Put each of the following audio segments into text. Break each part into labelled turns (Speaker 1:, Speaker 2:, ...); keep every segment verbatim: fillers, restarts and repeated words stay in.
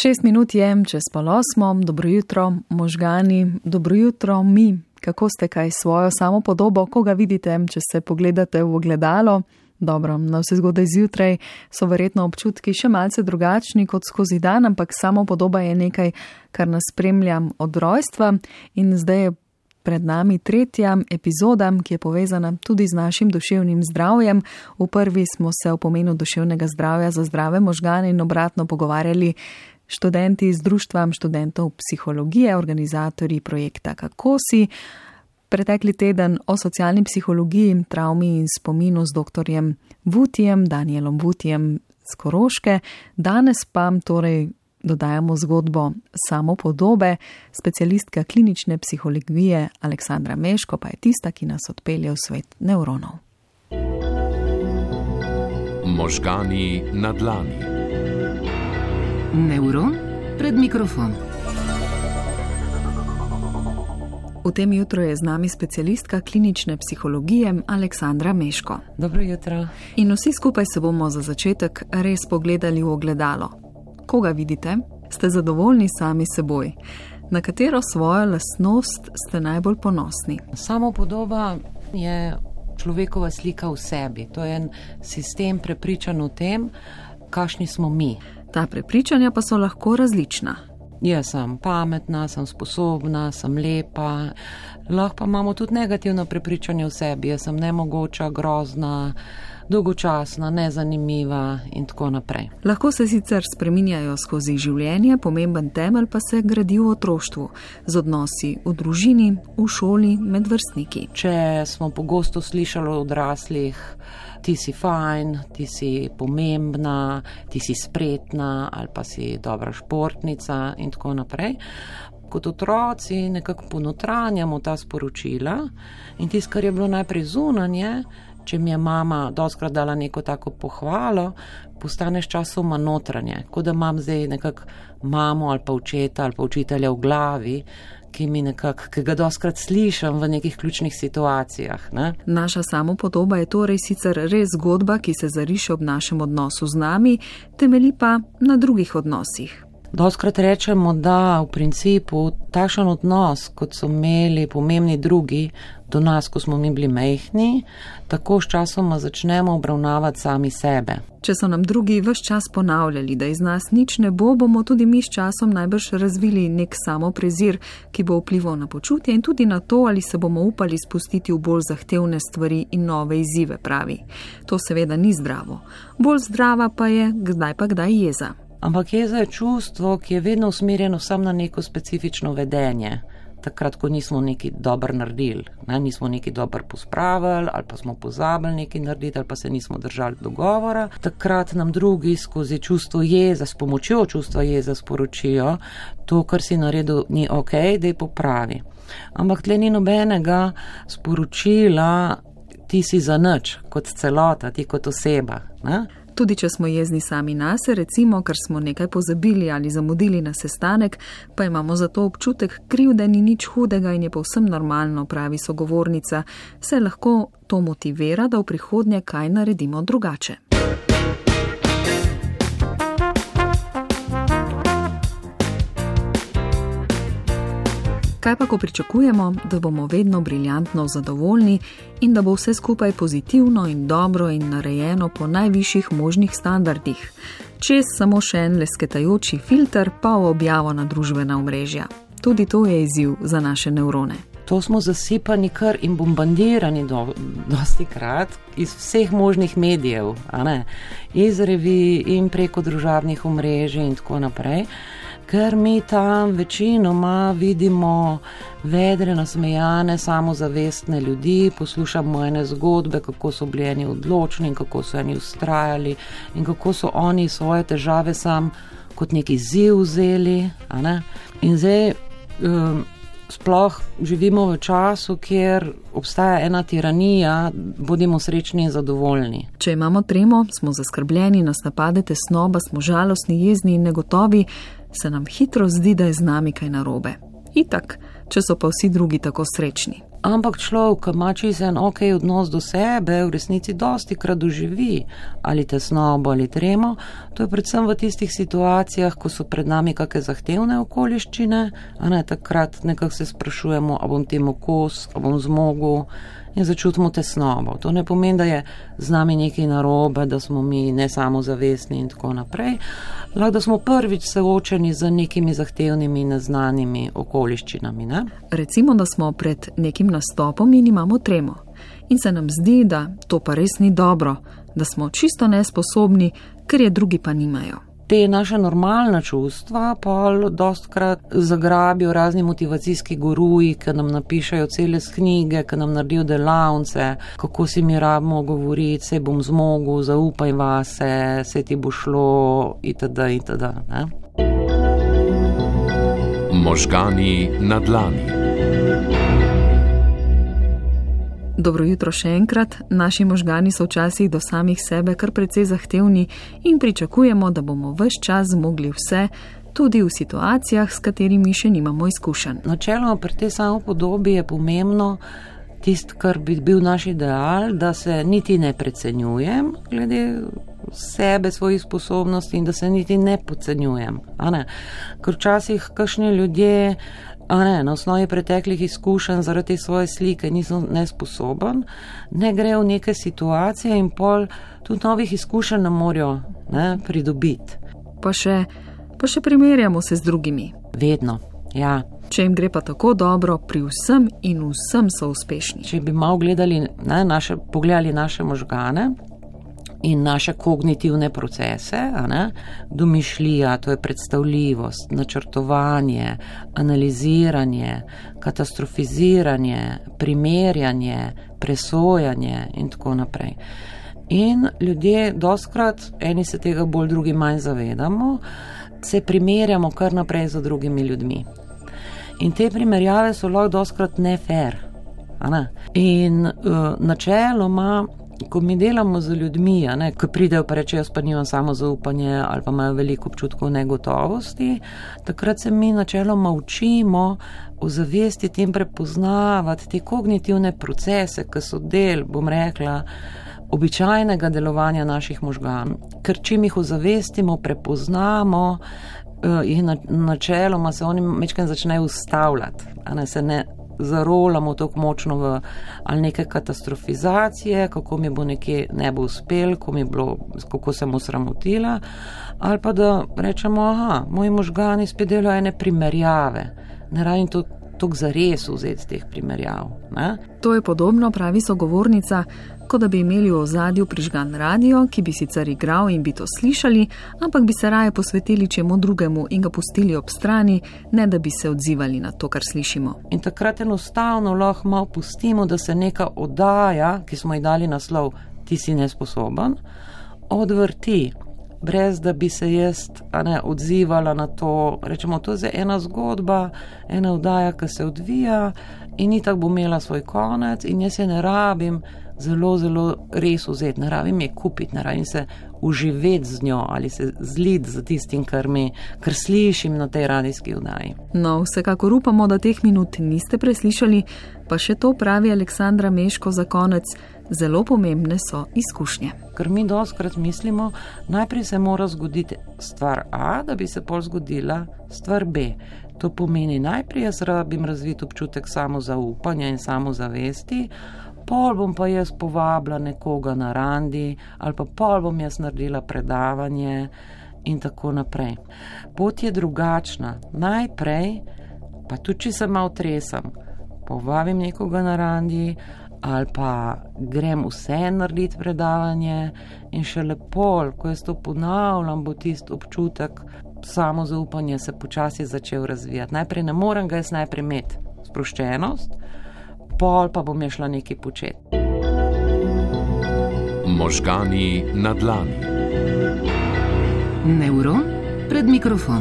Speaker 1: Šest minut je, čez pol osmo, dobro jutro, možgani, dobro jutro, mi. Kako ste kaj svojo samopodobo, koga vidite, če se pogledate v ogledalo? Dobro, na vse zgodaj zjutraj so verjetno občutki še malce drugačni kot skozi dan, ampak samopodoba je nekaj, kar nas spremlja od rojstva in zdaj je pred nami tretja epizoda, ki je povezana tudi z našim duševnim zdravjem. V prvi smo se o pomenu duševnega zdravja za zdrave možgane in obratno pogovarjali študenti z Društvom študentov psihologije, organizatorji projekta Kako si. Pretekli teden o socialni psihologiji, travmi in spominu z doktorjem Vutijem, Danielom Vutijem z Koroške. Danes pa torej dodajamo zgodbo samopodobe. Specialistka klinične psihologije Aleksandra Meško pa je tista, ki nas odpelje v svet nevronov.
Speaker 2: Možgani na dlani.
Speaker 3: Nevron pred mikrofon.
Speaker 1: V tem jutru je z nami specialistka klinične psihologije Aleksandra Meško.
Speaker 4: Dobro jutro.
Speaker 1: In vsi skupaj se bomo za začetek res pogledali v ogledalo. Koga vidite? Ste zadovoljni sami seboj? Na katero svojo lastnost ste najbolj ponosni?
Speaker 4: Samopodoba je človekova slika v sebi. To je en sistem prepričan o tem, kakšni smo mi.
Speaker 1: Ta prepričanja pa so lahko različna.
Speaker 4: Jaz sem pametna, sem sposobna, sem lepa. Lahko pa imamo tudi negativno prepričanje o sebi. Jaz sem nemogoča, grozna, dolgočasna, nezanimiva in tako naprej.
Speaker 1: Lahko se sicer spreminjajo skozi življenje, pomemben temelj pa se gradi v otroštvu, z odnosi v družini, v šoli, med vrstniki.
Speaker 4: Če smo pogosto slišali od odraslih, ti si fajn, ti si pomembna, ti si spretna ali pa si dobra športnica in tako naprej. Kot otroci nekako ponotranjamo ta sporočila in tisto, kar je bilo najprej zunanje, če mi je mama dostkrat dala neko tako pohvalo, postane s časoma notranje, kot da imam zdaj nekako mamo ali pa očeta ali pa učitelja v glavi, ki mi nekako, ki ga dostkrat slišam v nekih ključnih situacijah. Ne?
Speaker 1: Naša samopodoba je torej sicer res zgodba, ki se zariše ob našem odnosu z nami, temelji pa na drugih odnosih.
Speaker 4: Dostkrat rečemo, da v principu takšen odnos, kot so imeli pomembni drugi do nas, ko smo mi bili majhni, tako s časoma začnemo obravnavati sami sebe.
Speaker 1: Če so nam drugi ves čas ponavljali, da iz nas nič ne bo, bomo tudi mi s časom najbrž razvili nek samoprezir, ki bo vplival na počutje in tudi na to, ali se bomo upali spustiti v bolj zahtevne stvari in nove izzive, pravi. To seveda ni zdravo. Bolj zdrava pa je kdaj pa kdaj jeza.
Speaker 4: Ampak jeza je čustvo, ki je vedno usmerjeno sam na neko specifično vedenje. Takrat, ko nismo nekaj dobro naredili, ne? Nismo nekaj dobro pospravili ali pa smo pozabili nekaj narediti ali pa se nismo držali dogovora. Takrat nam drugi skozi čustvo jeza, s pomočjo čustva jeza sporočijo, to, kar si naredil, ni ok, daj popravi. Ampak tle ni nobenega sporočila, ti si za nič, kot celota, ti kot oseba, ne?
Speaker 1: Tudi če smo jezni sami nase, recimo, ker smo nekaj pozabili ali zamudili na sestanek, pa imamo zato občutek krivde, ni nič hudega in je povsem normalno, pravi sogovornica, se lahko to motivira, da v prihodnje kaj naredimo drugače. Kaj pa, ko pričakujemo, da bomo vedno briljantno zadovoljni in da bo vse skupaj pozitivno in dobro in narejeno po najvišjih možnih standardih? Čez samo še en lesketajoči filter pa v objavo na družbena omrežja. Tudi to je izziv za naše nevrone.
Speaker 4: To smo zasipani kar in bombardirani do, dosti krat iz vseh možnih medijev, a ne? Iz revij in preko družabnih omrežij in tako naprej. Ker mi tam večinoma vidimo vedre, nasmejane, samozavestne ljudi, poslušamo ene zgodbe, kako so bili eni odločni in kako so eni ustrajali in kako so oni svoje težave sam kot neki izziv vzeli. A ne? In zdaj um, sploh živimo v času, kjer obstaja ena tiranija, bodimo srečni in zadovoljni.
Speaker 1: Če imamo tremo, smo zaskrbljeni, nas napade tesnoba, smo žalostni, jezni in negotovi, se nam hitro zdi, da je z nami kaj narobe. Itak, če so pa vsi drugi tako srečni.
Speaker 4: Ampak človek, ki ima čisto en ok odnos do sebe, v resnici dosti krat doživi ali tesnobo ali tremo. To je predvsem v tistih situacijah, ko so pred nami kakšne zahtevne okoliščine, a ne takrat nekako se sprašujemo, a bom temu kos, a bom zmogel, in začutimo tesnobo. To ne pomeni, da je z nami nekaj narobe, da smo mi ne samozavestni in tako naprej, lahko da smo prvič soočeni z nekimi zahtevnimi, neznanimi okoliščinami. Ne?
Speaker 1: Recimo, da smo pred nekim nastopom in imamo tremo. In se nam zdi, da to pa res ni dobro, da smo čisto nesposobni, ker je drugi pa nimajo.
Speaker 4: Te naše normalna čustva pa dostkrat zagrabijo razni motivacijski guruji, ki nam napišajo cele knjige, ki nam naredijo delavnice, kako si mi rabimo govoriti, se bom zmogel, zaupaj vase, se ti bo šlo itd. itd. Ne?
Speaker 2: Možgani na dlani.
Speaker 1: Dobro jutro še enkrat. Naši možgani so včasih do samih sebe kar precej zahtevni in pričakujemo, da bomo ves čas zmogli vse, tudi v situacijah, s katerimi še nimamo izkušenj.
Speaker 4: Načeloma pri tej samopodobi je pomembno tisto, kar bi bil naš ideal, da se niti ne precenjujem glede sebe, svojih sposobnosti in da se niti ne podcenjujem. A ne? Ker včasih kakšni ljudje A ne, na osnovi preteklih izkušenj zaradi svoje slike nisem nesposoben, ne gre v neke situacije in pol tudi novih izkušenj ne morajo ne, pridobiti.
Speaker 1: Pa še, pa še primerjamo se z drugimi.
Speaker 4: Vedno, ja.
Speaker 1: Če jim gre pa tako dobro, pri vsem in vsem so uspešni.
Speaker 4: Če bi malo gledali, ne, naše, pogledali naše možgane in naše kognitivne procese, a ne, domišljija, to je predstavljivost, načrtovanje, analiziranje, katastrofiziranje, primerjanje, presojanje in tako naprej. In ljudje dostkrat, eni se tega bolj, drugi manj zavedamo, se primerjamo kar naprej z drugimi ljudmi. In te primerjave so lahko dostkrat ne fair, a ne. In uh, načeloma, ko mi delamo z ljudmi, ne, ko pridejo pa reče, jaz pa nimam samozaupanje ali pa imajo veliko občutkov negotovosti, takrat se mi načeloma učimo ozavestiti in prepoznavati te kognitivne procese, ki so del, bom rekla, običajnega delovanja naših možganov. Ker čim jih ozavestimo, prepoznamo, jih načeloma se oni mečkaj začnejo ustavljati, a ne se ne zarolamo tako močno v ali neke katastrofizacije, kako mi bo nekje ne bo uspel, kako, mi bilo, kako sem osramotila, ali pa da rečemo, aha, moji možgani spet delajo ene primerjave, ne rabim to toliko zares vzeti teh primerjav. Ne?
Speaker 1: To je podobno, pravi sogovornica, kot da bi imeli v ozadju prižgan radio, ki bi sicer igral in bi to slišali, ampak bi se raje posvetili čemu drugemu in ga pustili ob strani, ne da bi se odzivali na to, kar slišimo.
Speaker 4: In takrat enostavno lahko malo pustimo, da se neka oddaja, ki smo ji dali naslov Ti si nesposoben, odvrti, brez da bi se jaz a ne, odzivala na to. Rečemo, to je ena zgodba, ena oddaja, ki se odvija in itak bo imela svoj konec in jaz se ne rabim zelo, zelo res vzeti, ne rabim je kupiti, ne rabim se uživeti z njo ali se zliti z tistim, kar, mi, kar slišim na tej radijski oddaji.
Speaker 1: No, vsekakor upamo, da teh minut niste preslišali, pa še to pravi Aleksandra Meško za konec, zelo pomembne so izkušnje.
Speaker 4: Ker mi dostkrat mislimo, najprej se mora zgoditi stvar A, da bi se pol zgodila stvar B. To pomeni, najprej jaz rabim razviti občutek samozaupanja in samozavesti, pol bom pa jaz povabila nekoga na randi, ali pa pol bom jaz naredila predavanje in tako naprej. Pot je drugačna. Najprej, pa tudi če se malo tresam, povabim nekoga na randi, ali pa grem vse narediti predavanje in šele pol, ko jaz to ponavljam, bo tisti občutek samozaupanja se počasi začel razvijati. Najprej ne morem ga jaz najprej imeti sproščenost, pol pa bom je šla nekaj početi.
Speaker 2: Možgani na dlani.
Speaker 3: Nevron pred mikrofon.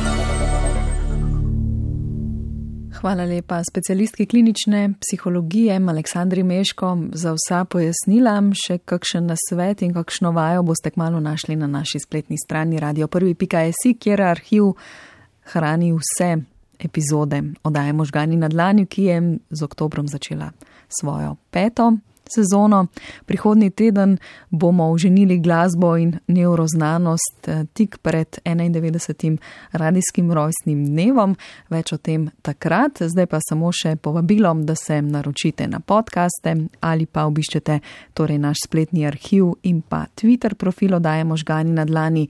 Speaker 1: Hvala lepa specialistki klinične psihologije Aleksandri Meško za vsa pojasnila. Še kakšen nasvet in kakšno vajo boste kmalu našli na naši spletni strani radio prvi pika si, kjer arhiv hrani vse epizode oddaje Možgani na dlani, ki je z oktobrom začela svojo peto sezono. Prihodnji teden bomo oženili glasbo in nevroznanost tik pred enaindevetdesetim radijskim rojstnim dnevom. Več o tem takrat. Zdaj pa samo še povabilo, da se naročite na podcaste ali pa obiščete torej naš spletni arhiv in pa Twitter profil oddaje Možgani na dlani.